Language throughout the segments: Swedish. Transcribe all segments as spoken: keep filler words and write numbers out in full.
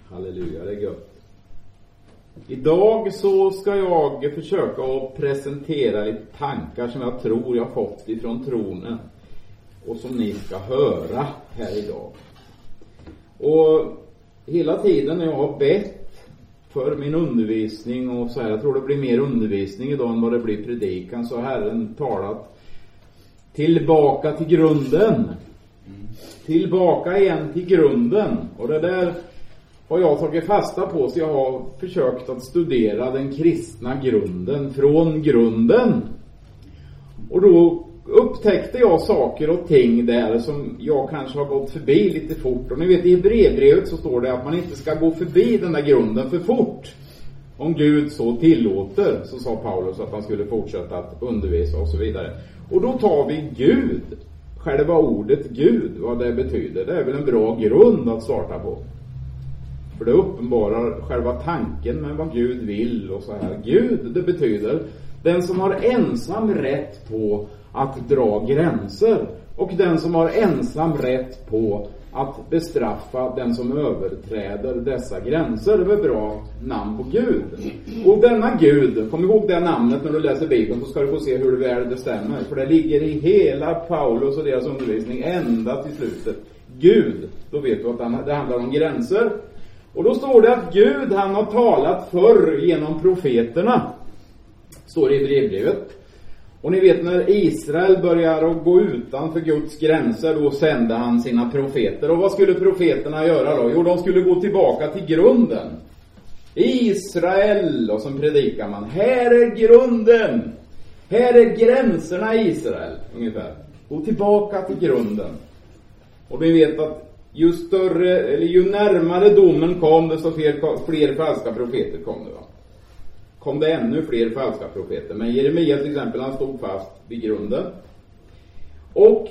Halleluja, det är gött. Idag så ska jag försöka att presentera lite tankar som jag tror jag fått ifrån tronen och som ni ska höra här idag. Och hela tiden när jag har bett för min undervisning och så här, jag tror det blir mer undervisning idag än vad det blir predikan, så har Herren talat tillbaka till grunden. Tillbaka igen till grunden. Och det där har jag tagit fasta på, så jag har försökt att studera den kristna grunden från grunden. Och då upptäckte jag saker och ting där som jag kanske har gått förbi lite fort. Och ni vet, i Hebreerbrevet så står det att man inte ska gå förbi den där grunden för fort. Om Gud så tillåter, så sa Paulus att han skulle fortsätta att undervisa och så vidare. Och då tar vi Gud, själva ordet Gud, vad det betyder. Det är väl en bra grund att starta på. För det uppenbarar själva tanken med vad Gud vill och så här. Gud, det betyder den som har ensam rätt på att dra gränser. Och den som har ensam rätt på att bestraffa den som överträder dessa gränser. Det är bra namn på Gud. Och denna Gud, kom ihåg det namnet när du läser Bibeln, så ska du få se hur väl det stämmer. För det ligger i hela Paulus och deras undervisning ända till slutet. Gud, då vet du att det handlar om gränser. Och då står det att Gud, han har talat förr genom profeterna. Står det i Hebreerbrevet. Och ni vet, när Israel börjar att gå utanför Guds gränser, då sände han sina profeter. Och vad skulle profeterna göra då? Jo, de skulle gå tillbaka till grunden. Israel, och så predikar man. Här är grunden. Här är gränserna i Israel, ungefär. Gå tillbaka till grunden. Och vi vet att ju större, eller ju närmare domen kom, desto fler, fler falska profeter kom det, va? Kom det ännu fler falska profeter. Men Jeremia till exempel, han stod fast vid grunden. Och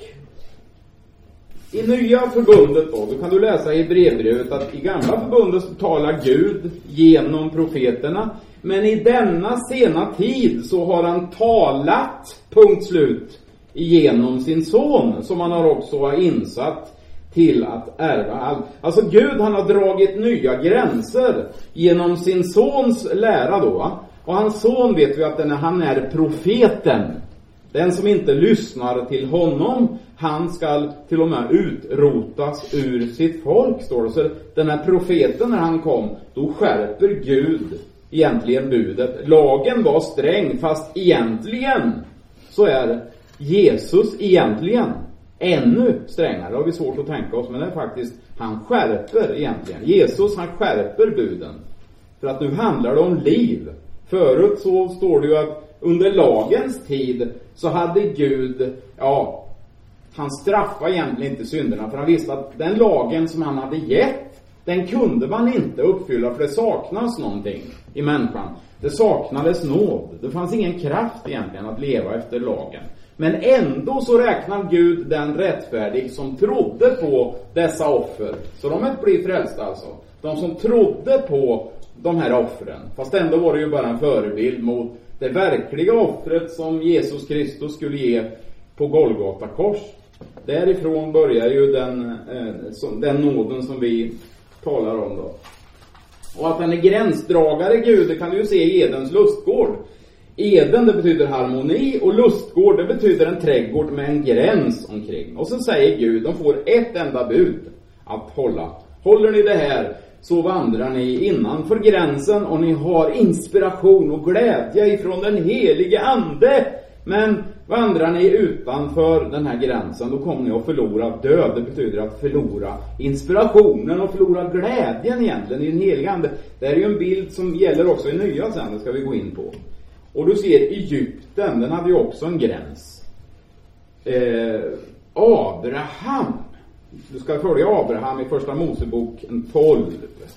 i nya förbundet då, då kan du läsa i Hebreerbrevet att i gamla förbundet så talar Gud genom profeterna. Men i denna sena tid så har han talat, punkt slut, genom sin son, som han har också insatt till att ärva allt. Alltså Gud, han har dragit nya gränser genom sin sons lära då. Och hans son, vet vi att den är, han är profeten. Den som inte lyssnar till honom, han ska till och med utrotas ur sitt folk, står det. Så den här profeten, när han kom, då skärper Gud egentligen budet. Lagen var sträng, fast egentligen så är Jesus egentligen ännu strängare. Det har vi svårt att tänka oss, men det är faktiskt, han skärper egentligen. Jesus, han skärper buden. För att nu handlar det om liv. Förut så står det ju att under lagens tid så hade Gud, ja, han straffade egentligen inte synderna. För han visste att den lagen som han hade gett, den kunde man inte uppfylla, för det saknas någonting i människan. Det saknades nåd. Det fanns ingen kraft egentligen att leva efter lagen. Men ändå så räknar Gud den rättfärdig som trodde på dessa offer. Så de inte blir frälsta alltså. De som trodde på de här offren. Fast ändå var det ju bara en förebild mot det verkliga offret som Jesus Kristus skulle ge på Golgata kors. Därifrån börjar ju den, eh, som, den nåden som vi talar om då. Och att den är gränsdragare, Gud, det kan du ju se i Edens lustgård. Eden, det betyder harmoni, och lustgård, det betyder en trädgård med en gräns omkring. Och så säger Gud, de får ett enda bud att hålla. Håller ni det här, så vandrar ni innanför gränsen och ni har inspiration och glädje ifrån den helige ande. Men vandrar ni utanför den här gränsen, då kommer ni att förlora död. Det betyder att förlora inspirationen och förlora glädjen egentligen i den helige ande. Det är ju en bild som gäller också i nya sen, det ska vi gå in på. Och du ser Egypten, den hade ju också en gräns. Eh, Abraham, du ska följa Abraham i första Mosebok tolv.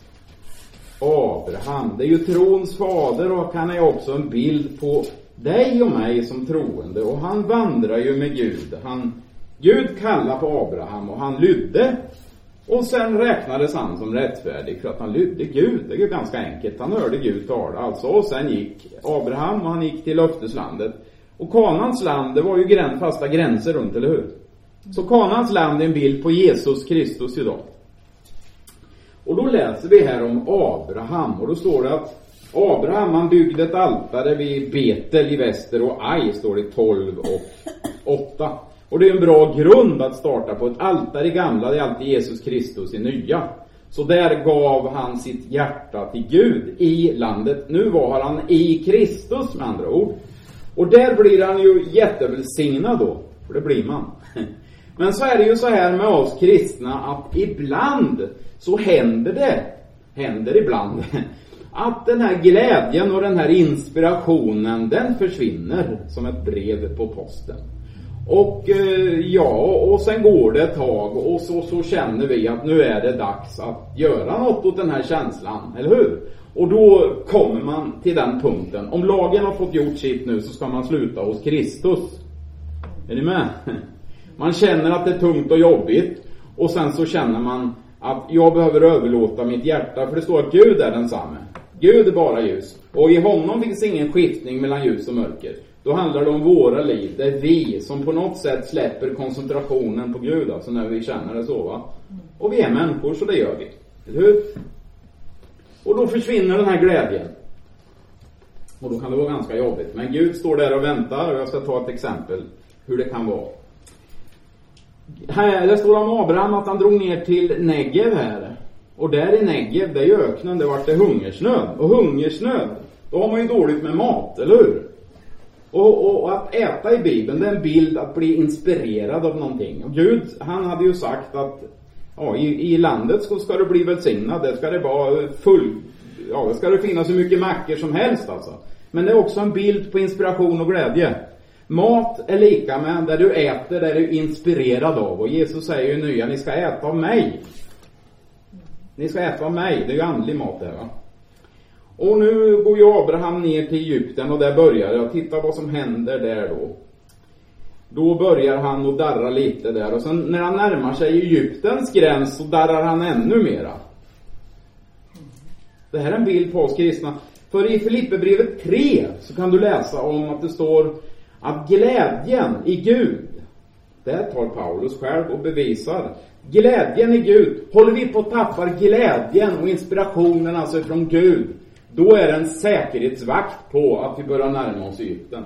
Abraham, det är ju trons fader, och han är också en bild på dig och mig som troende. Och han vandrar ju med Gud. Han, Gud kallar på Abraham och han lydde. Och sen räknades han som rättfärdig för att han lydde Gud. Det är ju ganska enkelt. Han hörde Gud tala alltså. Och sen gick Abraham och han gick till löfteslandet. Och Kanans land, det var ju gräns, fasta gränser runt, eller hur? Så Kanans land är en bild på Jesus Kristus idag. Och då läser vi här om Abraham. Och då står det att Abraham, han byggde ett altare vid Betel i väster och Aj, står det tolv och åtta. Och det är en bra grund att starta på. Ett altare i gamla, det är alltid Jesus Kristus i nya. Så där gav han sitt hjärta till Gud i landet. Nu var han i Kristus med andra ord. Och där blir han ju jättevälsignad då. För det blir man. Men så är det ju så här med oss kristna att ibland så händer det. Händer ibland. Att den här glädjen och den här inspirationen, den försvinner som ett brev på posten. Och ja, och sen går det ett tag och så, så känner vi att nu är det dags att göra något åt den här känslan, eller hur? Och då kommer man till den punkten. Om lagen har fått gjort sitt nu så ska man sluta hos Kristus. Är ni med? Man känner att det är tungt och jobbigt och sen så känner man att jag behöver överlåta mitt hjärta, för det står att Gud är densamme. Gud är bara ljus. Och i honom finns ingen skiftning mellan ljus och mörker. Då handlar det om våra liv. Det är vi som på något sätt släpper koncentrationen på Gud. Alltså när vi känner det så, va? Och vi är människor, så det gör vi. Eller hur? Och då försvinner den här glädjen. Och då kan det vara ganska jobbigt. Men Gud står där och väntar. Och jag ska ta ett exempel hur det kan vara. Här, det står om Abraham att han drog ner till Negev här. Och där i Negev, det är öknen, det vart det hungersnöd. Och hungersnöd, då har man ju dåligt med mat, eller hur? Och, och, och att äta i Bibeln, det är en bild att bli inspirerad av någonting. Och Gud, han hade ju sagt att ja, i, i landet så ska det bli välsignad. Det ska det vara full, ja, det ska det finnas så mycket mackor som helst alltså. Men det är också en bild på inspiration och glädje. Mat är lika med där du äter, där du är inspirerad av. Och Jesus säger ju nya, ni ska äta av mig. Ni ska äta av mig, det är ju andlig mat där, va? Och nu går ju Abraham ner till Egypten och där börjar jag titta vad som händer där då. Då börjar han att darra lite där. Och sen när han närmar sig Egyptens gräns så darrar han ännu mera. Det här är en bild på oss kristna. För i Filipperbrevet tre så kan du läsa om att det står att glädjen i Gud, det tar Paulus själv och bevisar. Glädjen i Gud, håller vi på att tappa glädjen och inspirationen alltså från Gud, då är det en säkerhetsvakt på att vi börjar närma oss Egypten.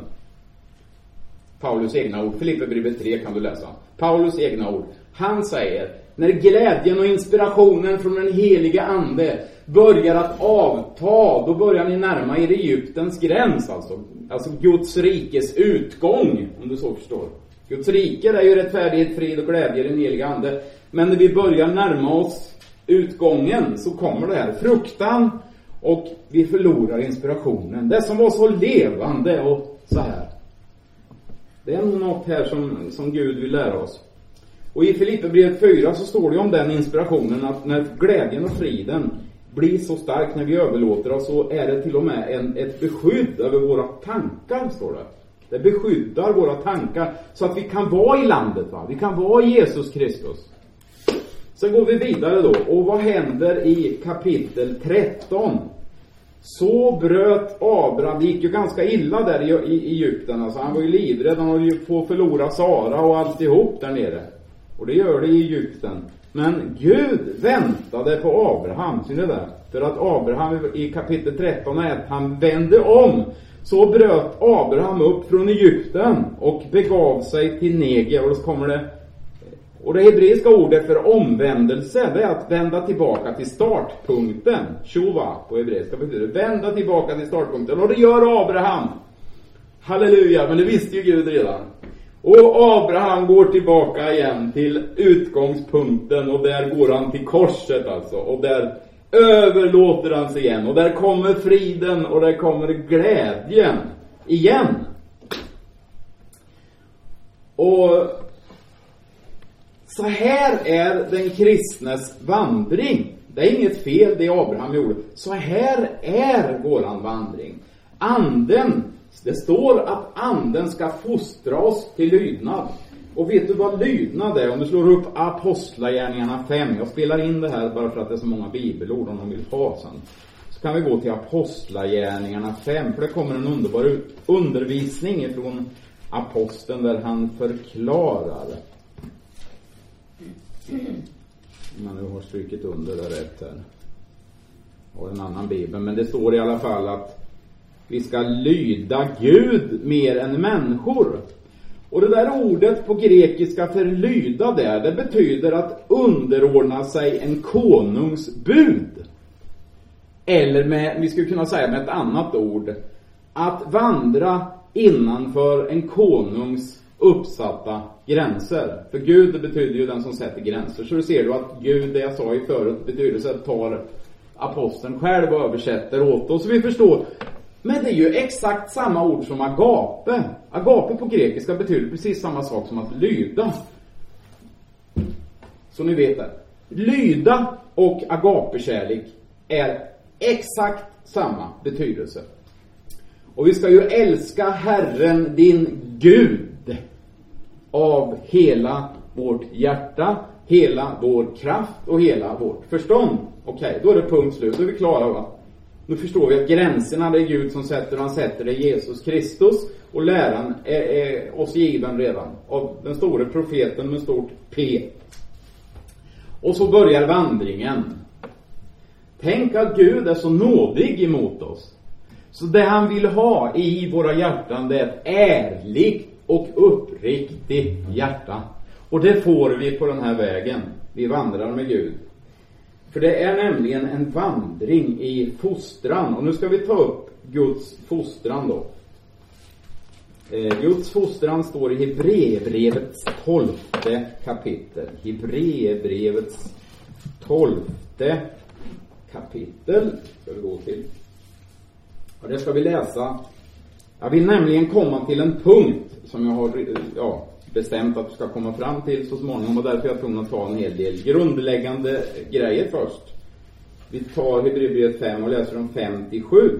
Paulus egna ord, Filipperbrevet tre kan du läsa. Paulus egna ord. Han säger, när glädjen och inspirationen från den heliga ande börjar att avta, då börjar ni närma er Egyptens gräns alltså. Alltså Guds rikes utgång, om du så förstår. Guds rike är ju rättfärdighet, frid och glädje i den heliga ande. Men när vi börjar närma oss utgången så kommer det här fruktan och vi förlorar inspirationen. Det som var så levande och så här. Det är något här som, som Gud vill lära oss. Och i Filipperbrevet fyra så står det om den inspirationen att när glädjen och friden blir så stark när vi överlåter oss, så är det till och med en, ett beskydd över våra tankar, står det. Det beskyddar våra tankar så att vi kan vara i landet, va? Vi kan vara i Jesus Kristus. Sen går vi vidare då. Och vad händer i kapitel tretton? Så bröt Abraham, det gick ju ganska illa där i, i Egypten. Alltså han var ju livrädd, han höll ju på att förlora Sara och alltihop där nere. Och det gör det i Egypten. Men Gud väntade på Abraham, ser ni det? För att Abraham i kapitel tretton är att han vände om. Så bröt Abraham upp från Egypten och begav sig till Negev. Och så kommer det, och det hebreiska ordet för omvändelse, det är att vända tillbaka till startpunkten. Shuva på hebreiska betyder vända tillbaka till startpunkten. Och det gör Abraham. Halleluja, men det visste ju Gud redan. Och Abraham går tillbaka igen till utgångspunkten och där går han till korset alltså. Och där överlåter han sig igen. Och där kommer friden och där kommer glädjen igen. Och så här är den kristnes vandring. Det är inget fel det Abraham gjorde. Så här är våran vandring. Anden, det står att anden ska fostra oss till lydnad. Och vet du vad lydnad är? Om du slår upp Apostlagärningarna fem. Jag spelar in det här bara för att det är så många bibelord om de vill ha sen. Så kan vi gå till Apostlagärningarna fem. För det kommer en underbar undervisning från aposteln där han förklarar. Man nu har strykit under det rätt här. en annan bibel, men det står i alla fall att vi ska lyda Gud mer än människor. Och det där ordet på grekiska för lyda där, det betyder att underordna sig en konungs bud. Eller med, vi skulle kunna säga med ett annat ord, att vandra innanför en konungs uppsatta gränser. För Gud, det betyder ju den som sätter gränser. Så du ser du att Gud, det jag sa ju förut, betyder så att tar aposteln själv och översätter åt oss. Så vi förstår. Men det är ju exakt samma ord som agape. Agape på grekiska betyder precis samma sak som att lyda. Så ni vet det. Lyda och agapekärlek är exakt samma betydelse. Och vi ska ju älska Herren din Gud av hela vårt hjärta, hela vår kraft och hela vårt förstånd. Okej, okay, då är det punkt slut. Då är vi klara, va? Nu förstår vi att gränserna, det är Gud som sätter, han sätter det Jesus Kristus, och läran är, är oss given redan av den store profeten med stort P. Och så börjar vandringen. Tänk att Gud är så nådig emot oss. Så det han vill ha i våra hjärtan, det är ett ärligt och uppriktigt hjärta. Och det får vi på den här vägen. Vi vandrar med Gud. För det är nämligen en vandring i fostran. Och nu ska vi ta upp Guds fostran då. Eh, Guds fostran står i Hebreerbrevets tolfte kapitel. Hebreerbrevets tolfte kapitel ska vi gå till. Och det ska vi läsa. Jag vill nämligen komma till en punkt som jag har ja, bestämt att du ska komma fram till så småningom, och därför är jag tvungen att ta en hel del grundläggande grejer först. Vi tar Hebreerbrevet fem och läser om fem till sju.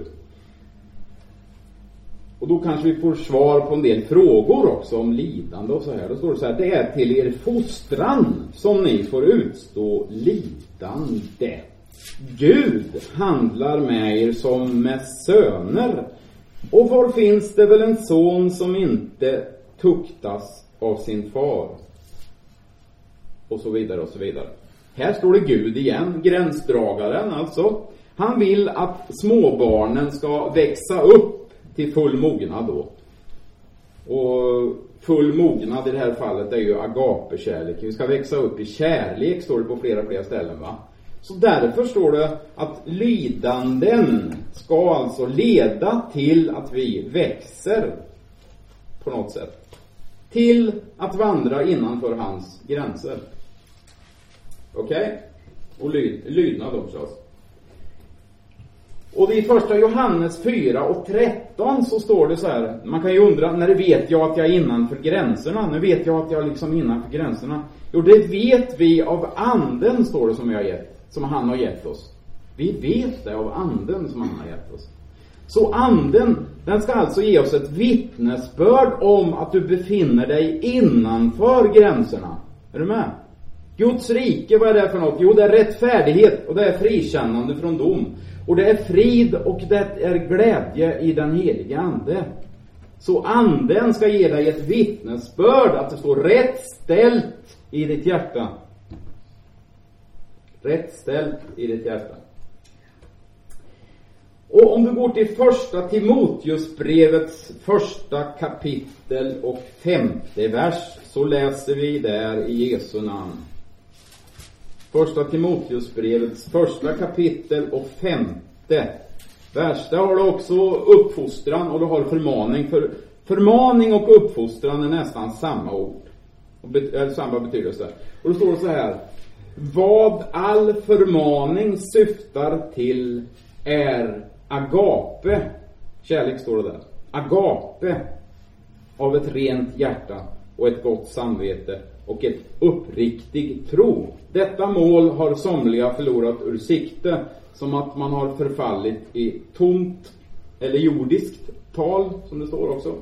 Och då kanske vi får svar på en del frågor också om lidande och så här. Då står det så här: det är till er fostran som ni får utstå lidande. Gud handlar med er som med söner. Och var finns det väl en son som inte tuktas av sin far? Och så vidare och så vidare. Här står det Gud igen, gränsdragaren alltså. Han vill att småbarnen ska växa upp till full mognad då. Och full mognad i det här fallet är ju agapekärlek. Vi ska växa upp i kärlek, står det på flera flera ställen, va? Så därför står det att lidanden ska alltså leda till att vi växer på något sätt. Till att vandra innanför hans gränser. Okej? Okay? Och lyd, lydnad också. Och i första Johannes fyra och tretton så står det så här. Man kan ju undra, när vet jag att jag är innanför gränserna? Nu vet jag att jag är liksom innanför gränserna. Jo, det vet vi av anden, står det, som jag har gett. Som han har gett oss. Vi vet det av anden som han har gett oss. Så anden, den ska alltså ge oss ett vittnesbörd om att du befinner dig innanför gränserna. Är du med? Guds rike, vad är det för något? Jo, det är rättfärdighet och det är frikännande från dom. Och det är frid och det är glädje i den heliga ande. Så anden ska ge dig ett vittnesbörd att det står rätt ställt i ditt hjärta. Rätt ställt i ditt hjärta. Och om du går till första Timoteusbrevets första kapitel och femte vers, så läser vi där i Jesu namn. Första Timoteusbrevets första kapitel och femte vers. Där har du också uppfostran och du har förmaning. För förmaning och uppfostran är nästan samma ord. Eller samma betydelse. Och då står det så här: vad all förmaning syftar till är agape. Kärlek står det där. Agape av ett rent hjärta och ett gott samvete och ett uppriktig tro. Detta mål har somliga förlorat ur sikte, som att man har förfallit i tomt eller jordiskt tal, som det står också.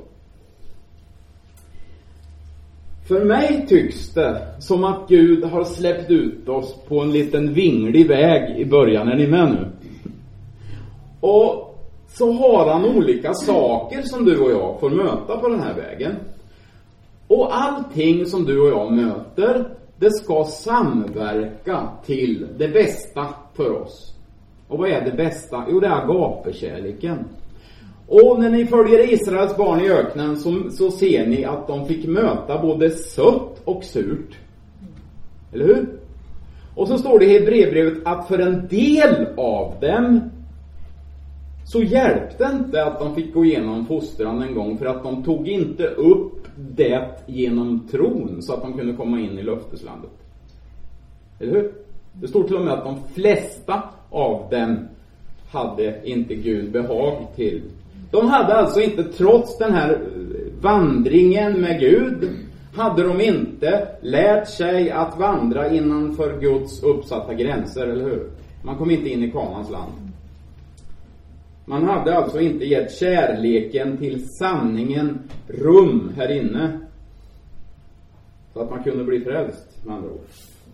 För mig tycks det som att Gud har släppt ut oss på en liten vinglig väg i början. Är ni med nu? Och så har han olika saker som du och jag får möta på den här vägen. Och allting som du och jag möter, det ska samverka till det bästa för oss. Och vad är det bästa? Jo, det är agapekärleken. Och när ni följer Israels barn i öknen så, så ser ni att de fick möta både sött och surt. Eller hur? Och så står det i Hebreerbrevet att för en del av dem så hjälpte inte att de fick gå igenom fostran en gång, för att de tog inte upp det genom tron så att de kunde komma in i löfteslandet. Eller hur? Det står till och med att de flesta av dem hade inte Gud behag till. De hade alltså inte, trots den här vandringen med Gud, hade de inte lärt sig att vandra innanför Guds uppsatta gränser, eller hur? Man kom inte in i Kanans land. Man hade alltså inte gett kärleken till sanningen rum här inne, så att man kunde bli frälst, med andra ord.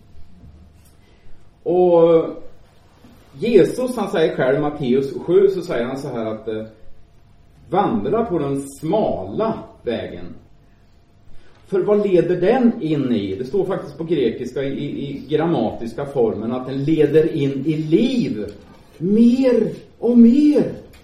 Och Jesus, han säger själv i Matteus sju, så säger han så här att eh, vandra på den smala vägen. För vad leder den in i? Det står faktiskt på grekiska i, i grammatiska formen att den leder in i liv. Mer och mer.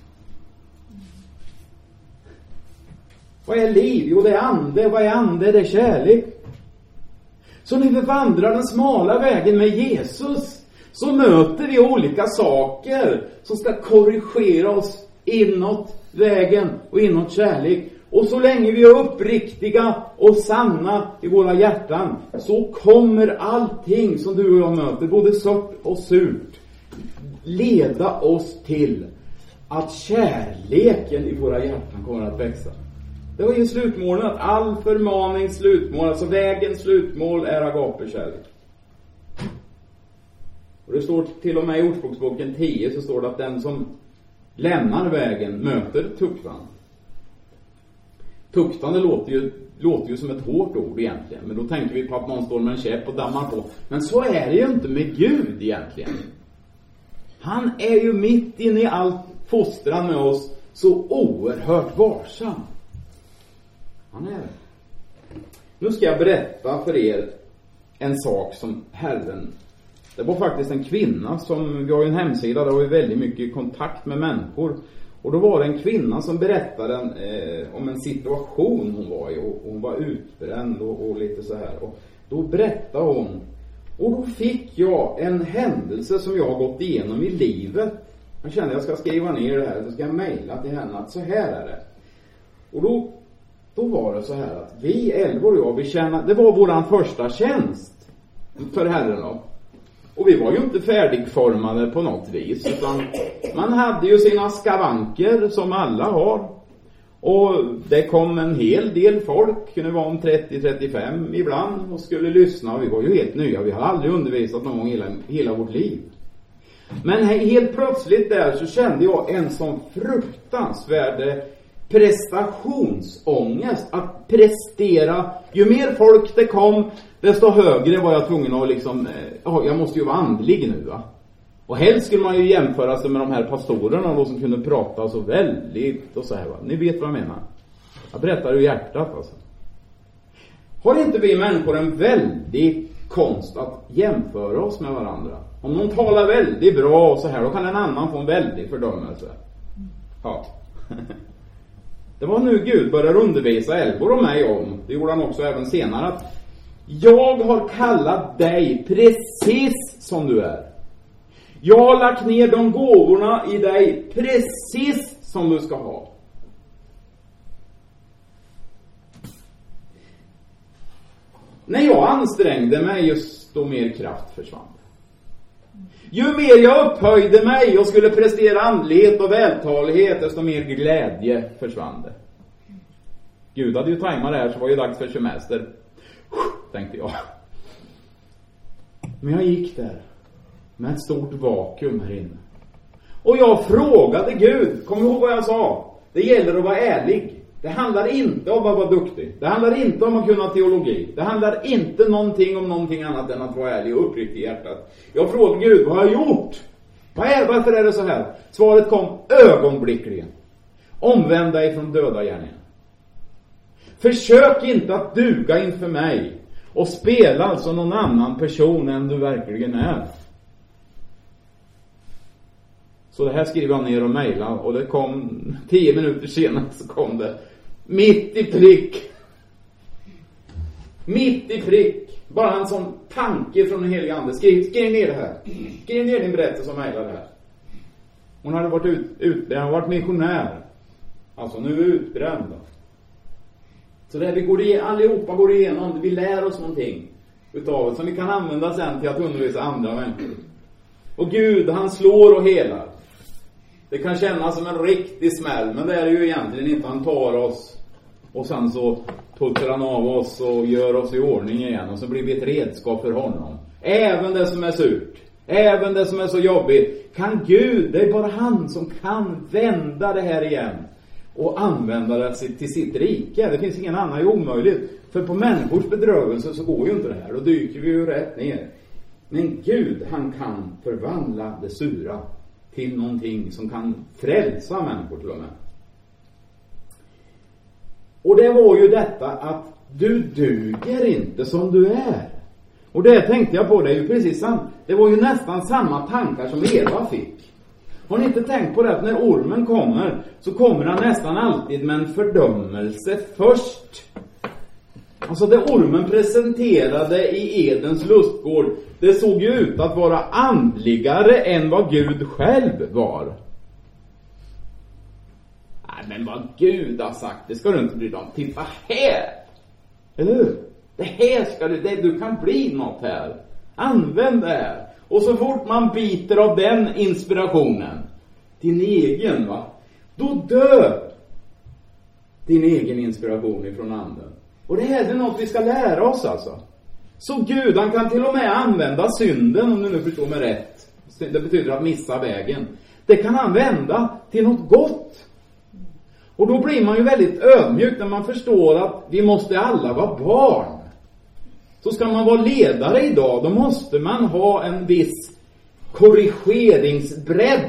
Vad är liv? Jo, det är ande. Vad är ande? Det är kärlek. Så när vi vandrar den smala vägen med Jesus, så möter vi olika saker som ska korrigera oss inåt vägen och inåt kärlek. Och så länge vi är uppriktiga och sanna i våra hjärtan, så kommer allting som du och jag möter, både sött och surt, leda oss till att kärleken i våra hjärtan kommer att växa. Det var ju slutmålet, att all förmanings slutmål, alltså vägens slutmål, är agapekärlek. Och det står till och med i Ordspråksboken tio, så står det att den som lämnar vägen möter tuktan. Tuktande låter ju, låter ju som ett hårt ord egentligen, men då tänker vi på att någon står med en käpp och dammar på. Men så är det ju inte med Gud egentligen. Han är ju mitt inne i all fostran med oss så oerhört varsam. Han är det. Nu ska jag berätta för er en sak som Herren... Det var faktiskt en kvinna som... Vi har ju en hemsida där vi har väldigt mycket kontakt med människor. Och då var det en kvinna som berättade eh, om en situation hon var i. Och hon var utbränd och, och lite så här. Och då berättade hon. Och då fick jag en händelse som jag har gått igenom i livet. Jag kände att jag ska skriva ner det här. Så ska jag mejla till henne att så här är det. Och då... Då var det så här att vi Elvor och jag, vi tjänade, det var våran första tjänst för Herren då. Och vi var ju inte färdigformade på något vis, utan man hade ju sina skavanker som alla har. Och det kom en hel del folk, kunde vara om trettio till trettiofem ibland, och skulle lyssna. Och vi var ju helt nya, vi har aldrig undervisat någon gång hela, hela vårt liv. Men helt plötsligt där så kände jag en sån fruktansvärd prestationsångest, att prestera. Ju mer folk det kom, desto högre var jag tvungen att liksom, ja, jag måste ju vara andlig nu, va. Och helst skulle man ju jämföra sig med de här pastorerna då, som kunde prata så väldigt och så här, va. Ni vet vad jag menar. Jag berättar ur hjärtat, alltså. Har inte vi människor en väldig konst att jämföra oss med varandra? Om någon talar väldigt bra och så här, då kan en annan få en väldig fördömelse. Ja. Det var nu Gud började undervisa Elvor och mig om, det gjorde han också även senare, att jag har kallat dig precis som du är. Jag har lagt ner de gåvorna i dig precis som du ska ha. När jag ansträngde mig, just då mer kraft försvann. Ju mer jag upphöjde mig och skulle prestera andlighet och vältalighet, desto mer glädje försvann det. Gud hade ju tajmat det här, så var det dags för semester, tänkte jag. Men jag gick där med ett stort vakuum här inne. Och jag frågade Gud, kom ihåg vad jag sa? Det gäller att vara ärlig. Det handlar inte om att vara duktig. Det handlar inte om att kunna teologi. Det handlar inte någonting om någonting annat än att vara ärlig och uppriktig i hjärtat. Jag frågade Gud, vad har jag gjort? Vad är, varför är det så här? Svaret kom ögonblickligen. Omvänd dig från döda gärningar. Försök inte att duga inför mig och spela alltså någon annan person än du verkligen är. Så det här skriver jag ner och mejlade. Och det kom tio minuter senare så kom det. Mitt i prick. Mitt i prick. Bara en sån tanke från den heliga ande. Skriv, skriv ner det här. Skriv ner din berättelse och mejla det här. Hon hade varit ut, utbränd. Hon hade varit missionär. Alltså nu är vi utbrända. Så det här vi går igenom, allihopa går igenom. Vi lär oss någonting utav det som vi kan använda sen till att undervisa andra människor. Och Gud, han slår och helar. Det kan kännas som en riktig smäll, men det är det ju egentligen inte. Han tar oss och sen så puttar han av oss och gör oss i ordning igen. Och så blir vi ett redskap för honom. Även det som är surt, även det som är så jobbigt, kan Gud, det är bara han som kan vända det här igen och använda det till sitt rike. Det finns ingen annan, är omöjligt. För på människors bedrövelse så går ju inte det här. Då dyker vi ju rätt ner. Men Gud, han kan förvandla det sura till någonting som kan frälsa människor till och med. Och det var ju detta att du duger inte som du är. Och det tänkte jag på, det är ju precis sant. Det var ju nästan samma tankar som Eva fick. Har ni inte tänkt på det att när ormen kommer så kommer han nästan alltid med en fördömelse först. Alltså det ormen presenterade i Edens lustgård, det såg ju ut att vara andligare än vad Gud själv var. Nej, men vad Gud har sagt, det ska du inte bry dig om. Titta här! Eller hur? Det här ska du, det, du kan bli något här. Använd det här. Och så fort man biter av den inspirationen, din egen va, då dör din egen inspiration ifrån anden. Och det här är något vi ska lära oss alltså. Så Gud, han kan till och med använda synden, om du nu förstår mig rätt. Det betyder att missa vägen. Det kan han vända till något gott. Och då blir man ju väldigt ödmjuk när man förstår att vi måste alla vara barn. Så ska man vara ledare idag, då måste man ha en viss korrigeringsbredd.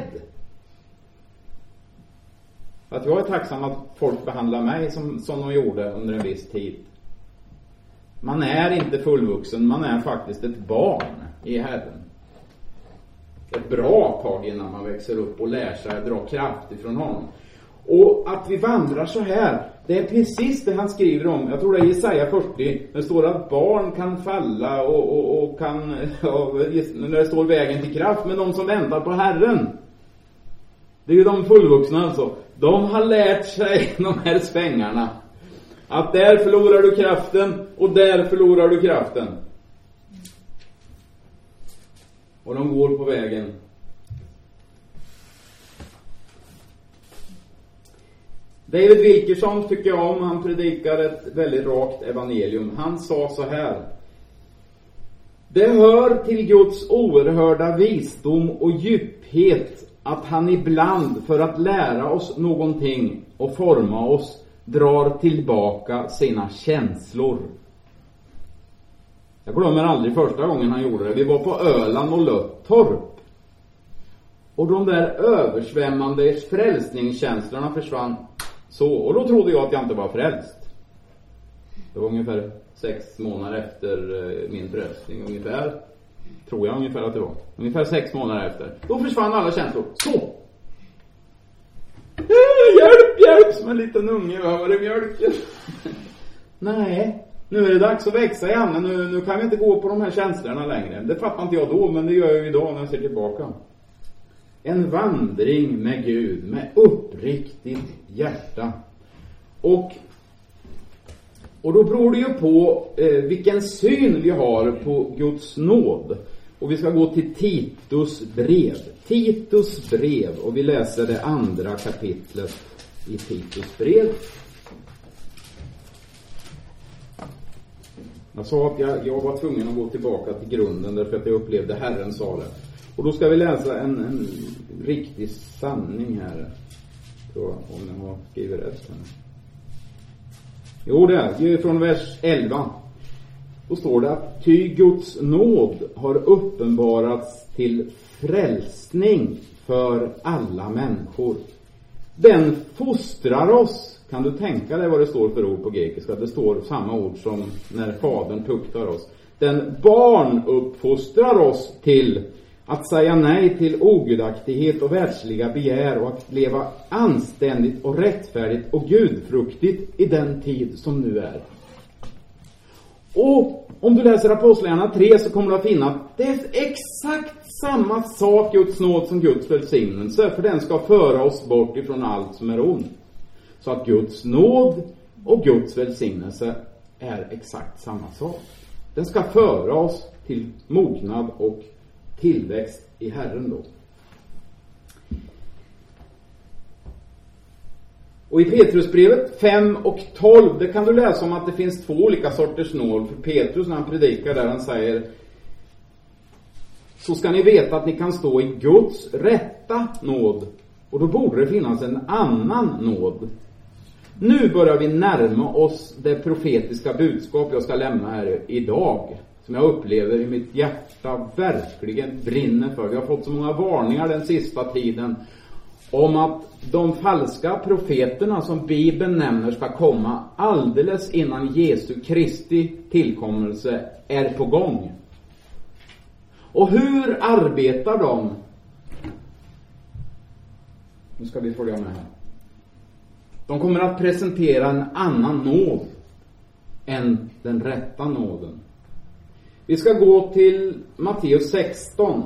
Att jag är tacksam att folk behandlar mig som, som de gjorde under en viss tid. Man är inte fullvuxen, man är faktiskt ett barn i Herren. Ett bra tag innan man växer upp och lär sig att dra kraft ifrån honom. Och att vi vandrar så här, det är precis det han skriver om. Jag tror det är Jesaja fyrtio. Det står att barn kan falla och, och, och kan, ja, när det står vägen till kraft. Men de som väntar på Herren, det är ju de fullvuxna alltså. De har lärt sig de här svängarna. Att där förlorar du kraften och där förlorar du kraften. Och de går på vägen. David Wilkerson tycker jag om. Han predikar ett väldigt rakt evangelium. Han sa så här: det hör till Guds oerhörda visdom och djuphet att han ibland för att lära oss någonting och forma oss drar tillbaka sina känslor. Jag glömmer aldrig första gången han gjorde det. Vi var på Öland och Löttorp. Och de där översvämmande frälsningskänslorna försvann. Så, och då trodde jag att jag inte var frälst. Det var ungefär sex månader efter min frälsning. Ungefär, tror jag ungefär att det var. Ungefär sex månader efter. Då försvann alla känslor. Så! Hjälp, hjälp! Som en liten unge, vad var det mjölken? Nej, nu är det dags att växa igen. Nu, nu kan vi inte gå på de här känslorna längre. Det fattar inte jag då, men det gör jag ju idag när jag ser tillbaka. En vandring med Gud med uppriktigt hjärta. Och, och då beror det ju på eh, vilken syn vi har på Guds nåd. Och vi ska gå till Titus brev. Titus brev, och vi läser det andra kapitlet i Titus brev. Jag sa att jag, jag var tvungen att gå tillbaka till grunden därför att jag upplevde Herren sa det. Och då ska vi läsa en, en riktig sanning här. Tror jag, om jag har skrivit rätt. Jo, det är från vers elva. Då står det att ty Guds nåd har uppenbarats till frälsning för alla människor. Den fostrar oss. Kan du tänka dig vad det står för ord på grekiska? Det står samma ord som när fadern tuktar oss. Den barnuppfostrar oss till att säga nej till ogudaktighet och världsliga begär och att leva anständigt och rättfärdigt och gudfruktigt i den tid som nu är. Och om du läser Apostlagärningarna tre så kommer du att finna att det är exakt samma sak, Guds nåd, som Guds välsignelse, för den ska föra oss bort ifrån allt som är ont. Så att Guds nåd och Guds välsignelse är exakt samma sak. Den ska föra oss till mognad och tillväxt i Herren då. Och i Petrusbrevet fem och tolv, det kan du läsa om att det finns två olika sorters nåd. För Petrus, när han predikar där, han säger: så ska ni veta att ni kan stå i Guds rätta nåd. Och då borde det finnas en annan nåd. Nu börjar vi närma oss det profetiska budskap jag ska lämna här idag, som jag upplever i mitt hjärta verkligen brinner för. Vi har fått så många varningar den sista tiden om att de falska profeterna som Bibeln nämner ska komma alldeles innan Jesu Kristi tillkommelse är på gång. Och hur arbetar de? Nu ska vi följa med här. De kommer att presentera en annan nåd än den rätta nåden. Vi ska gå till Matteus sexton.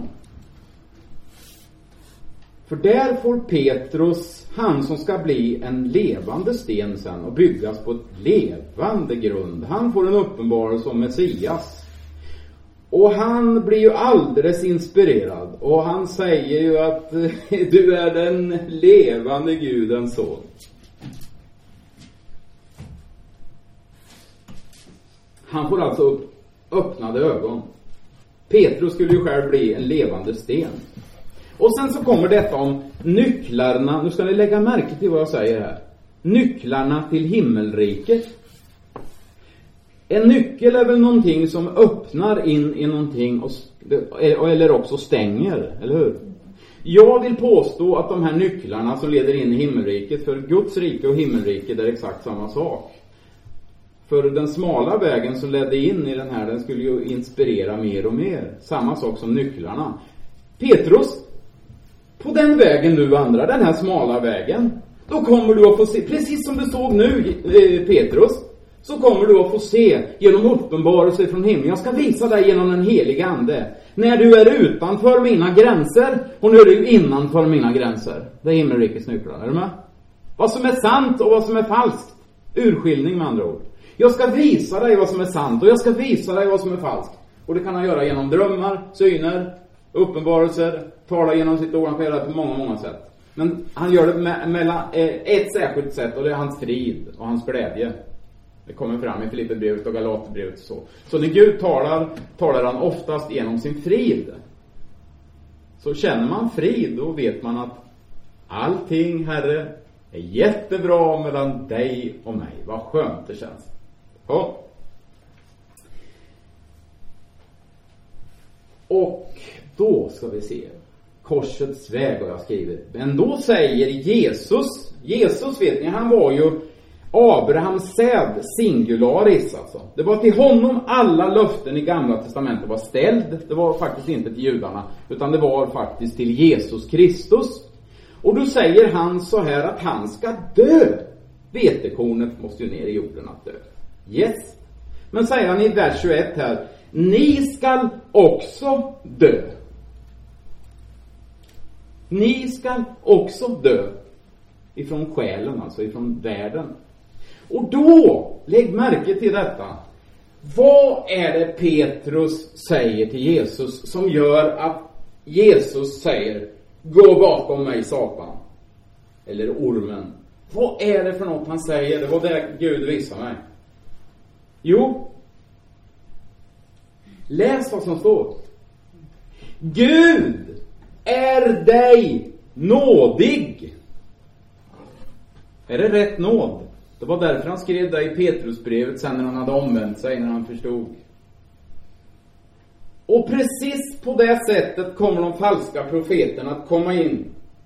För där får Petrus, han som ska bli en levande sten sen och byggas på ett levande grund, han får en uppenbarelse om Messias. Och han blir ju alldeles inspirerad. Och han säger ju att du är den levande Gudens son. Han får alltså upp öppnade ögon. Petrus skulle ju själv bli en levande sten. Och sen så kommer detta om nycklarna. Nu ska ni lägga märke till vad jag säger här. Nycklarna till himmelriket. En nyckel är väl någonting som öppnar in i någonting och, eller också stänger, eller hur? Jag vill påstå att de här nycklarna som leder in i himmelriket, för Guds rike och himmelriket är exakt samma sak. För den smala vägen som ledde in i den här, den skulle ju inspirera mer och mer. Samma sak som nycklarna. Petrus, på den vägen du vandrar, den här smala vägen, då kommer du att få se, precis som du såg nu, Petrus, så kommer du att få se genom uppenbarelse från himlen. Jag ska visa dig genom den heliga ande. När du är utanför mina gränser, och nu är du innanför mina gränser. Det är himmelrikets nycklar, är du med? Vad som är sant och vad som är falskt. Urskiljning med andra ord. Jag ska visa dig vad som är sant och jag ska visa dig vad som är falskt. Och det kan han göra genom drömmar, syner, uppenbarelser, tala genom sitt ord. Han kan göra det på många, många sätt. Men han gör det med, mellan ett särskilt sätt, och det är hans frid och hans glädje. Det kommer fram i Filipperbrevet och Galaterbrevet och så. Så när Gud talar, talar han oftast genom sin frid. Så känner man frid, då vet man att allting, Herre, är jättebra mellan dig och mig. Vad skönt det känns. Ja. Och då ska vi se. Korsets väg har jag skrivit. Men då säger Jesus, Jesus vet ni, han var ju Abrahams säd singularis alltså. Det var till honom alla löften i Gamla testamentet var ställd. Det var faktiskt inte till judarna, utan det var faktiskt till Jesus Kristus. Och då säger han så här att han ska dö. Vetekornet måste ju ner i jorden att dö. Yes. Men säger han i vers tjugoett här, ni ska också dö. Ni ska också dö. Ifrån själen, alltså ifrån världen. Och då, lägg märke till detta. Vad är det Petrus säger till Jesus som gör att Jesus säger, gå bakom mig, Satan? Eller ormen. Vad är det för något han säger? Det var det Gud visade mig. Jo, läs vad som står. Gud är dig nådig. Är det rätt nåd? Det var därför han skrev det i Petrusbrevet sen när han hade omvänt sig, när han förstod. Och precis på det sättet kommer de falska profeterna att komma in.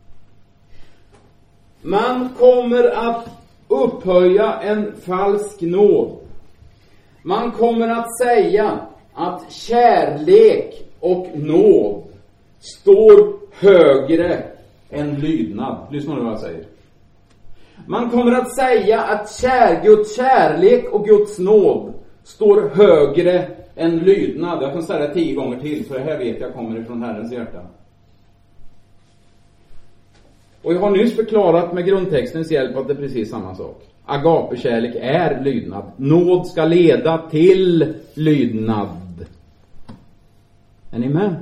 Man kommer att upphöja en falsk nåd. Man kommer att säga att kärlek och nåd står högre än lydnad. Lyssna nu vad jag säger. Man kommer att säga att kär, Guds kärlek och Guds nåd står högre än lydnad. Jag kan säga det tio gånger till, för det här vet jag kommer ifrån Herrens hjärta. Och jag har nyss förklarat med grundtextens hjälp att det är precis samma sak. Agapekärlek är lydnad. Nåd ska leda till lydnad. Är ni med?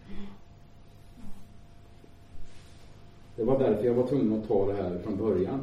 Det var därför jag var tvungen att ta det här från början.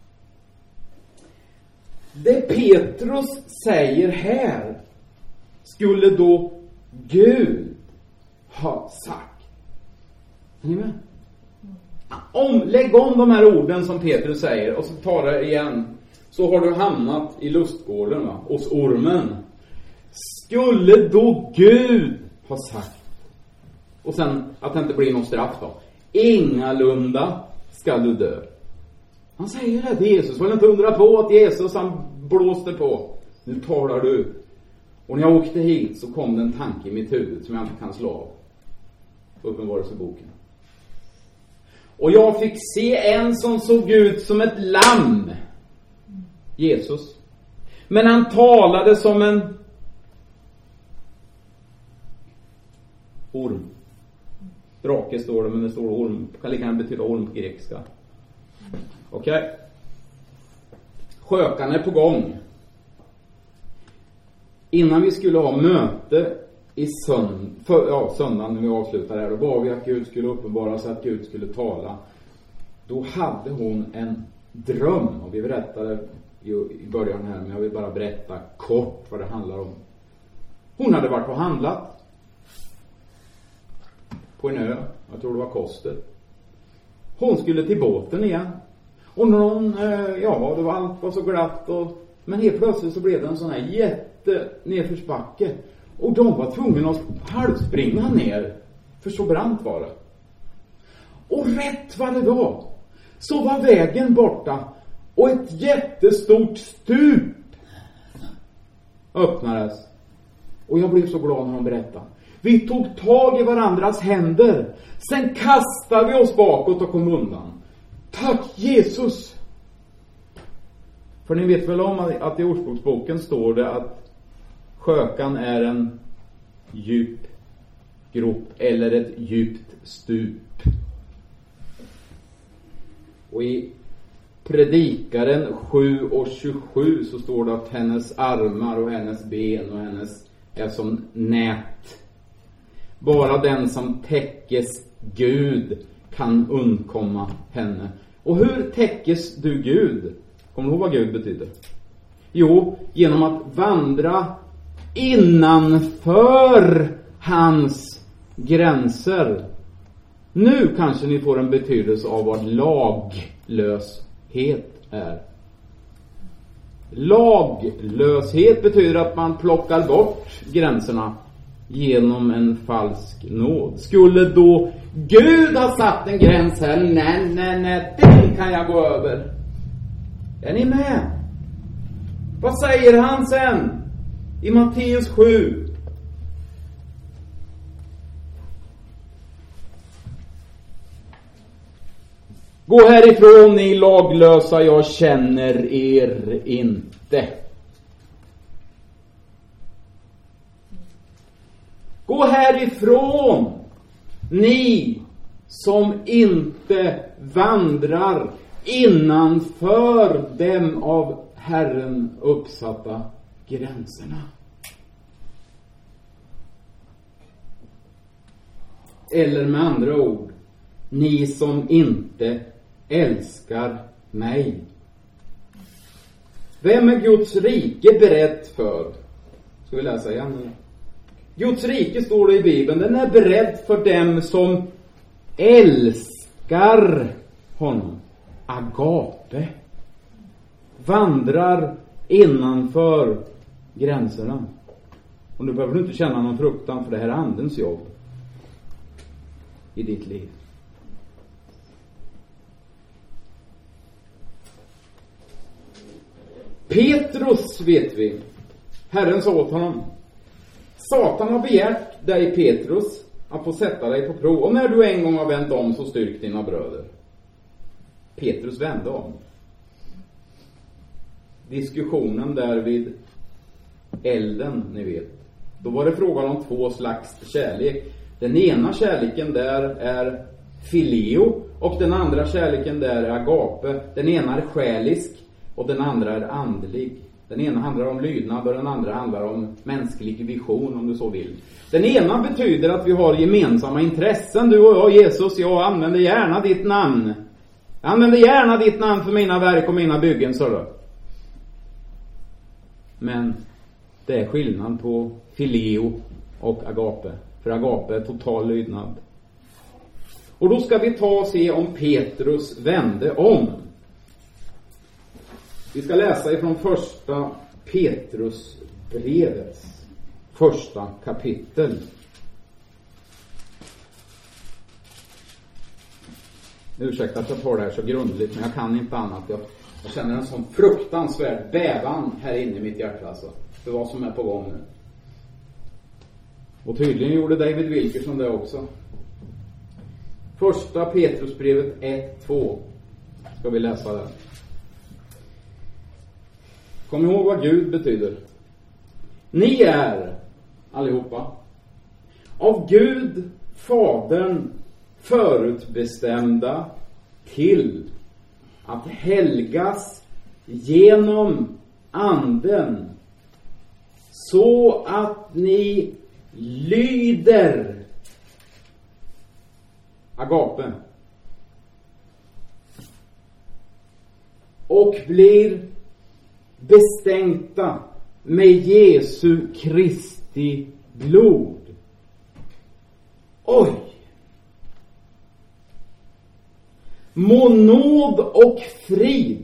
Det Petrus säger här skulle då Gud ha sagt. Är ni med? Om, lägg om de här orden som Petrus säger och så tar det igen. Så har du hamnat i lustgården, va? Hos ormen. Skulle då Gud ha sagt. Och sen att det inte blir något straff då. Ingalunda ska du dö. Han säger det till Jesus. Vill inte undra på att Jesus han blåste på. Nu talar du. Och när jag åkte hit så kom det en tanke i mitt huvud som jag inte kan slå av. Uppenbarelseboken. Och jag fick se en som såg ut som ett lamm. Jesus. Men han talade som en orm. Drake står det, men det står orm. Kan lika gärna betyda orm på grekiska. Okej. Okay. Skökan är på gång. Innan vi skulle ha möte i sönd- för, ja, söndagen när vi avslutar här, då bad vi att Gud skulle uppenbara sig, att Gud skulle tala. Då hade hon en dröm, och vi berättade i början här, men jag vill bara berätta kort vad det handlar om. Hon hade varit och handlat på en ö, jag tror det var Koster. Hon skulle till båten igen. Och någon, ja, det var allt var så glatt och, men helt plötsligt så blev det en sån här jätte nedförsbacke. Och de var tvungna att halvspringa ner, för så brant var det. Och rätt vad det var, så var vägen borta och ett jättestort stup öppnades. Och jag blev så glad när de berättade. Vi tog tag i varandras händer. Sen kastade vi oss bakåt och kom undan. Tack Jesus! För ni vet väl om att i Ordspråksboken står det att skökan är en djup grop eller ett djupt stup. Och i Predikaren sju och tjugosju så står det att hennes armar och hennes ben och hennes är som nät. Bara den som täckes Gud kan undkomma henne. Och hur täckes du Gud? Kommer du ihåg vad Gud betyder? Jo, genom att vandra innanför hans gränser. Nu kanske ni får en betydelse av vad laglöshet är. Laglöshet betyder att man plockar bort gränserna genom en falsk nåd. Skulle då Gud ha satt en gräns här? Nej, nej, nej, den kan jag gå över. Är ni med? Vad säger han sen? I Matteus sju. Gå härifrån ni laglösa, jag känner er inte. Gå härifrån ni som inte vandrar innanför dem av Herren uppsatta gränserna. Eller med andra ord, ni som inte älskar mig. Vem är Guds rike beredd för? Ska vi läsa igen? Guds rike står det i Bibeln. Den är beredd för dem som älskar honom. Agape. Vandrar innanför gränserna. Och nu behöver du inte känna någon fruktan, för det här är andens jobb i ditt liv. Petrus vet vi. Herren sa åt honom: Satan har begärt dig, Petrus, att få sätta dig på prov. Och när du en gång har vänt om så styrk dina bröder. Petrus vände om. Diskussionen där vid elden, ni vet. Då var det frågan om två slags kärlek. Den ena kärleken där är fileo och den andra kärleken där är agape. Den ena är själisk och den andra är andlig. Den ena handlar om lydnad och den andra handlar om mänsklig vision, om du så vill. Den ena betyder att vi har gemensamma intressen, du och jag. Jesus, jag använder gärna ditt namn. Jag använder gärna ditt namn för mina verk och mina byggen, så då. Men det är skillnad på fileo och agape. För agape är total lydnad. Och då ska vi ta och se om Petrus vände om. Vi ska läsa ifrån första Petrus brevets första kapitel. Ursäkta att jag tar det här så grundligt, men jag kan inte annat. Jag, jag känner en sån fruktansvärd bävan här inne i mitt hjärta, alltså, för vad som är på gång nu. Och tydligen gjorde David Wilkerson det också. Första Petrusbrevet ett två ska vi läsa där. Kom ihåg vad Gud betyder. Ni är, allihopa, av Gud, Fadern, förutbestämda till att helgas genom anden, så att ni lyder agape och blir bestänkta med Jesu Kristi blod. Oj! Må nåd och frid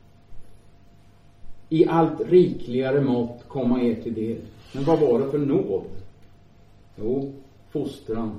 i allt rikligare mått komma er till del. Men vad var det för nåd? Jo, fostran.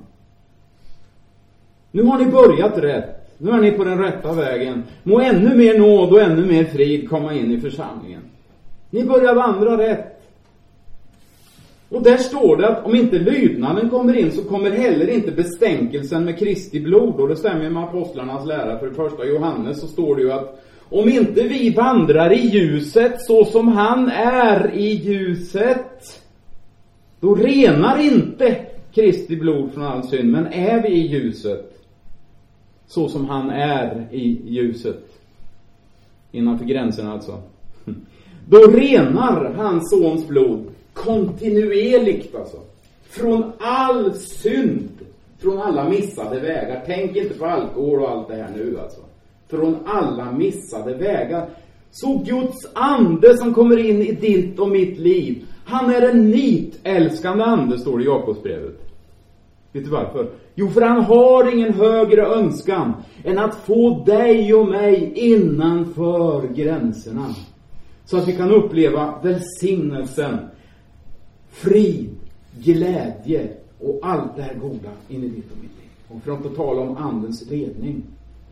Nu har ni börjat rätt. Nu är ni på den rätta vägen. Må ännu mer nåd och ännu mer frid komma in i församlingen. Ni börjar vandra rätt. Och där står det att om inte lydnaden kommer in så kommer heller inte bestänkelsen med Kristi blod. Och det stämmer med apostlarnas lära. För det första Johannes så står det ju att om inte vi vandrar i ljuset så som han är i ljuset, då renar inte Kristi blod från all synd. Men är vi i ljuset så som han är i ljuset, innanför gränsen alltså, då renar hans sons blod kontinuerligt, alltså, från all synd, från alla missade vägar. Tänk inte på alkohol och allt det här nu, alltså. Från alla missade vägar. Så Guds ande som kommer in i ditt och mitt liv, han är en nitälskande ande, står det i Jakobsbrevet. Vet du varför? Jo, för han har ingen högre önskan än att få dig och mig innanför gränserna. Så att vi kan uppleva välsignelsen, frid, glädje och allt det här goda in i ditt och mitt liv. Och för att inte tala om andens ledning.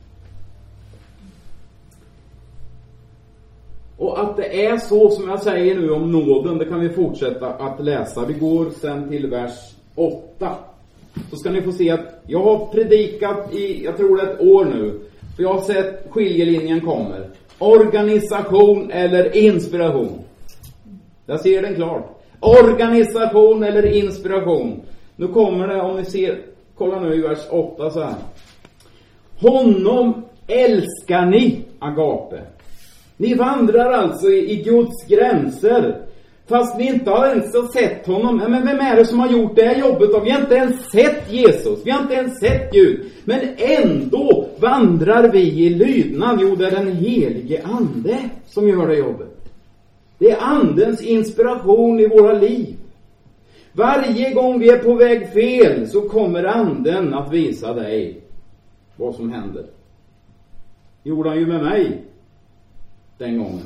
Och att det är så som jag säger nu om nåden, det kan vi fortsätta att läsa. Vi går sen till vers åtta. Så ska ni få se att jag har predikat i, jag tror ett år nu. För jag har sett skiljelinjen kommer. Organisation eller inspiration. Jag ser den klart. Organisation eller inspiration. Nu kommer det, om ni ser, kolla nu i vers åtta så här. Honom älskar ni, agape. Ni vandrar alltså i, i Guds gränser. Fast ni inte har ens sett honom. Men vem är det som har gjort det här jobbet? Vi har inte ens sett Jesus. Vi har inte ens sett Gud. Men ändå vandrar vi i lydnad. Jo, det är den helige ande som gör det jobbet. Det är andens inspiration i våra liv. Varje gång vi är på väg fel så kommer anden att visa dig vad som händer. Gjorde han ju med mig den gången.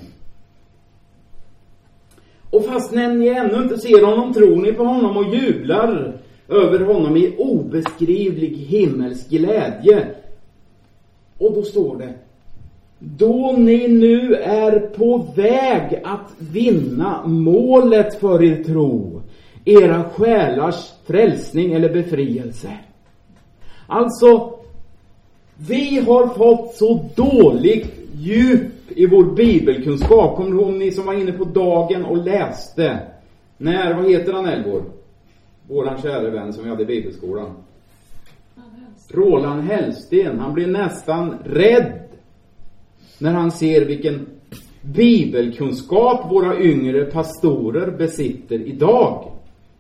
Och fast när ni ännu inte ser honom tror ni på honom och jublar över honom i obeskrivlig himmelsk glädje. Och då står det: då ni nu är på väg att vinna målet för er tro, era själars frälsning eller befrielse. Alltså, vi har fått så dåligt djup i vår bibelkunskap. Kommer du ihåg ni som var inne på dagen och läste? När, vad heter han Elgård? Våran kära vän som vi hade i bibelskolan. Roland Hellsten. Han blir nästan rädd när han ser vilken bibelkunskap våra yngre pastorer besitter idag.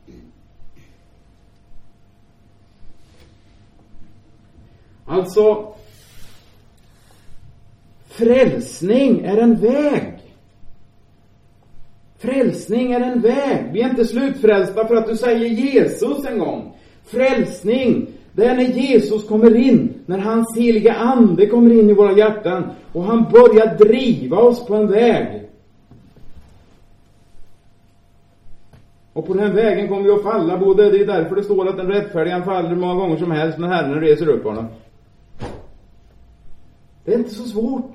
Alltså, frälsning är en väg. Frälsning är en väg. Vi är inte slutfrälsta för att du säger Jesus en gång. Frälsning, det är när Jesus kommer in, när hans heliga ande kommer in i våra hjärtan och han börjar driva oss på en väg. Och på den här vägen kommer vi att falla både, det är därför det står att den rättfärdiga faller hur många gånger som helst när Herren reser upp honom. Det är inte så svårt.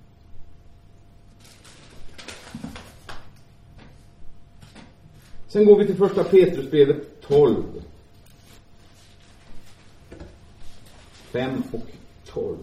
Sen går vi till första Petrusbrevet tolv. fem och tolv.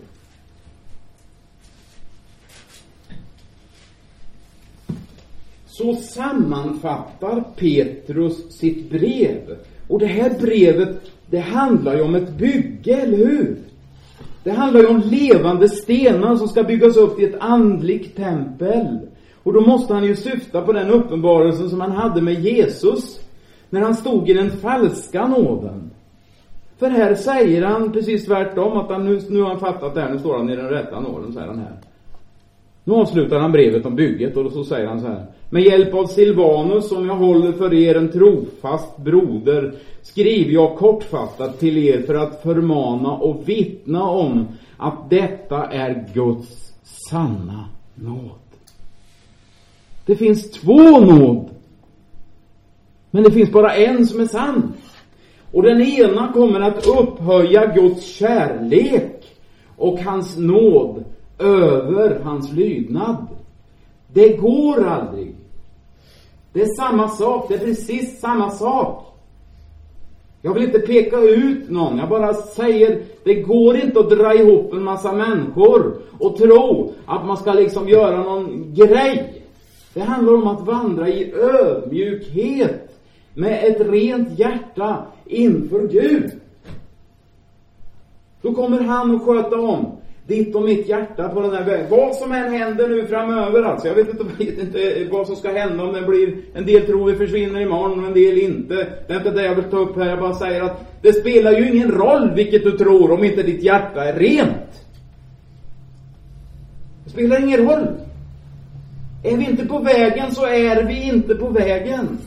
Så sammanfattar Petrus sitt brev. Och det här brevet, det handlar ju om ett bygge, eller hur? Det handlar ju om levande stenar som ska byggas upp i ett andligt tempel. Och då måste han ju syfta på den uppenbarelsen som han hade med Jesus när han stod i den falska nåden. För här säger han precis tvärtom att han nu, nu har han fattat det här, nu står han i den rätta nåden, säger han här. Nu avslutar han brevet om bygget och så säger han så här: med hjälp av Silvanus, som jag håller för er en trofast broder, skriver jag kortfattat till er för att förmana och vittna om att detta är Guds sanna nåd. Det finns två nåd, men det finns bara en som är sann. Och den ena kommer att upphöja Guds kärlek och hans nåd över hans lydnad. Det går aldrig. Det är samma sak, det är precis samma sak. Jag vill inte peka ut någon, jag bara säger, det går inte att dra ihop en massa människor och tro att man ska liksom göra någon grej. Det handlar om att vandra i ödmjukhet med ett rent hjärta inför Gud. Då kommer han att sköta om ditt och mitt hjärta på den här vägen. Vad som än händer nu framöver, alltså. Jag vet inte, vet inte vad som ska hända, om det blir, en del tror vi försvinner imorgon, en del inte. Det är inte det jag vill ta upp här. Jag bara säger att det spelar ju ingen roll vilket du tror om inte ditt hjärta är rent. Det spelar ingen roll. Är vi inte på vägen så är vi inte på vägen.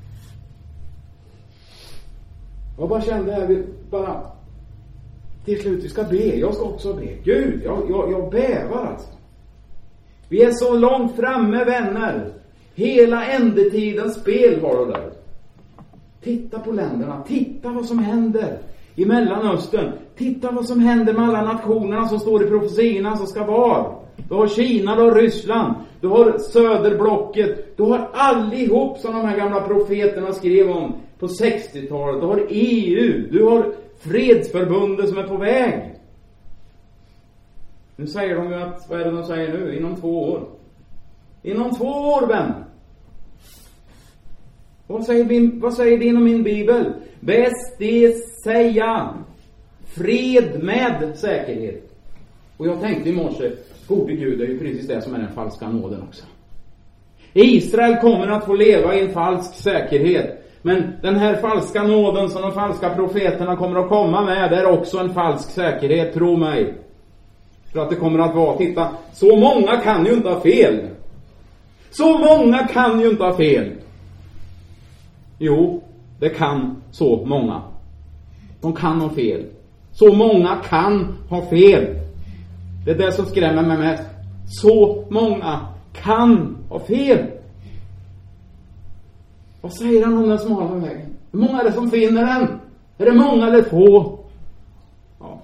Jag bara kände här, vi bara till slut vi ska be. Jag ska också be. Gud, jag, jag, jag bävar alltså. Vi är så långt framme, vänner. Hela ändetidens spel var det där. Titta på länderna. Titta vad som händer i Mellanöstern. Titta vad som händer med alla nationerna som står i profetierna som ska vara. Du har Kina, du har Ryssland, du har Söderblocket, du har allihop som de här gamla profeterna skrev om på sextiotalet. Du har E U, du har fredsförbundet som är på väg. Nu säger de ju att, vad är det de säger nu? Inom två år. Inom två år, vän. Vad säger, vi, vad säger det inom min bibel? Bäst det säga fred med säkerhet. Och jag tänkte i morse, gode Gud, det är ju precis det som är den falska nåden också. Israel kommer att få leva i en falsk säkerhet. Men den här falska nåden som de falska profeterna kommer att komma med, det är också en falsk säkerhet, tro mig. För att det kommer att vara, titta, så många kan ju inte ha fel. Så många kan ju inte ha fel. Jo, det kan så många. De kan ha fel. Så många kan ha fel. Det är det som skrämmer mig mest. Så många kan ha fel. Vad säger han om den smala vägen? Hur många är det som finner den? Är det många eller få? Ja.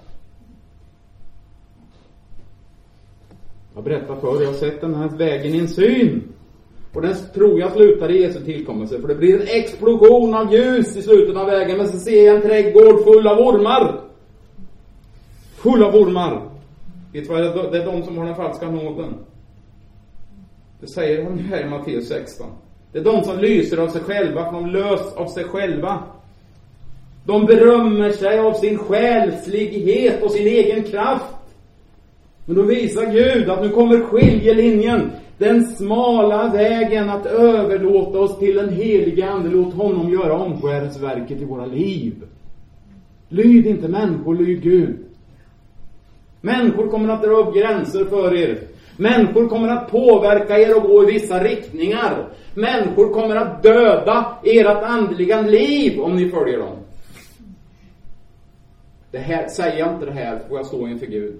Jag berättar för dig, jag har sett den här vägen i en syn. Och Och den tror jag slutar i Jesu tillkommelse. För det blir en explosion av ljus i slutet av vägen. Men så ser jag en trädgård full av ormar. Full av ormar. Vet du vad? Det är de som har den falska nåden. Det säger han här i Matteus sexton. Det är de som lyser av sig själva. För de lös av sig själva. De berömmer sig av sin själslighet och sin egen kraft. Men då visar Gud att nu kommer skiljelinjen. Den smala vägen att överlåta oss till den heliga ande. Låt honom göra omskärelseverket i våra liv. Lyd inte människor, lyd Gud. Människor kommer att dra upp gränser för er. Människor kommer att påverka er och gå i vissa riktningar. Människor kommer att döda ert andliga liv om ni följer dem. Det här, säger jag inte det här får jag stå inför Gud.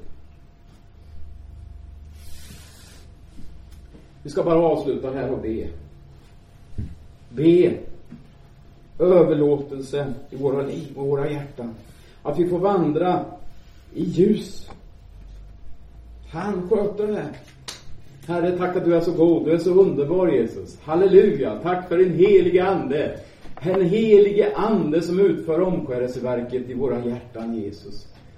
Vi ska bara avsluta här och be. Be. Överlåtelse i våra liv och våra hjärtan. Att vi får vandra i ljus. Han sköter det här. Herre, tack att du är så god. Du är så underbar, Jesus. Halleluja. Tack för din helige ande. En helige ande som utför omskärelseverket i våra hjärtan, Jesus.